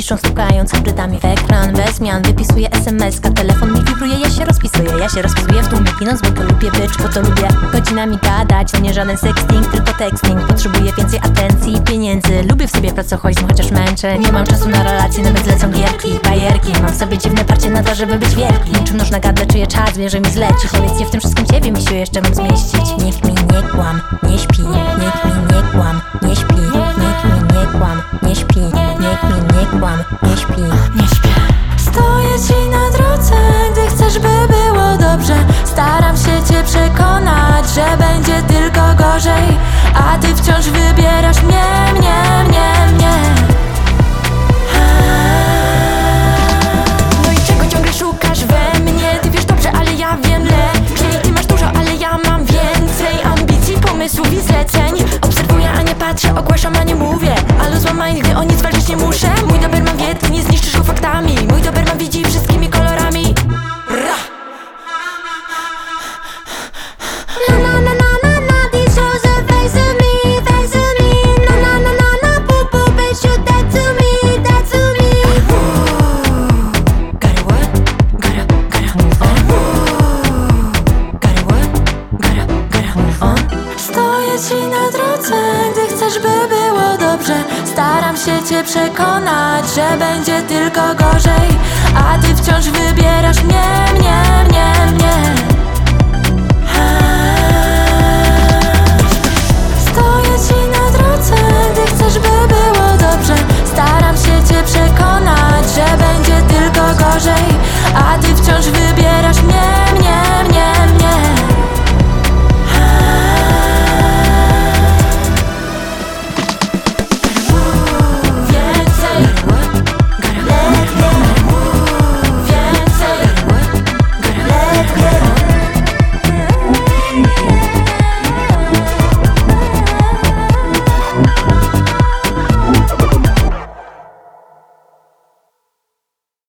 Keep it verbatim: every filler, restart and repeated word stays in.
piszą, stukając hybrydami w ekran. Bez zmian wypisuję es em eska, telefon mi wibruje, ja się rozpisuję. Ja się rozpisuję w tłumie, ginąc, bo to lubię być, bo to lubię godzinami gadać. To nie żaden sexting, tylko texting. Potrzebuję więcej atencji i pieniędzy. Lubię w sobie pracoholizm, chociaż męczę. Nie mam czasu na relacje, nawet lecą gierki, bajerki. Mam w sobie dziwne parcie na to, żeby być wielki. Niczym nóż na gardle czuję czas, wie, że mi zleci. Powiedzcie, w tym wszystkim ciebie mi się jeszcze mam zmieścić. Niech mi nie kłam, nie śpi. Niech mi nie kłam, nie śpi. Niech mi nie kłam, nie śpi. Niech mi nie kłam, nie śpi. Nie śpię. Stoję ci na drodze, gdy chcesz, by było dobrze. Staram się cię przekonać, że będzie tylko gorzej, a ty wciąż wybierasz mnie, mnie, mnie, mnie. No i czego ciągle szukasz we mnie? Ty wiesz dobrze, ale ja wiem lepiej. Ty masz dużo, ale ja mam więcej ambicji, pomysłów i zleceń. Obserwuję, a nie patrzę, ogłaszam, a nie mówię. Ale złam mind, gdy o nic walczyć nie muszę. Mój Doberman wie, ty nie zniszczysz go faktami. Mój Doberman widzi wszystkimi kolorami. Ra! Na na na na na na, these shows are facing me, facing me. Na na na na na, boo boo, bitch, you dead to me, dead to me. Gotta what? Gotta, gotta move on. Gotta what? Gotta, gotta move on. Stoję ci na drodze, gdy chcesz, by było dobrze. Staram się cię przekonać, że będzie tylko gorzej, a ty wciąż wybierasz mnie, mnie, mnie, mnie.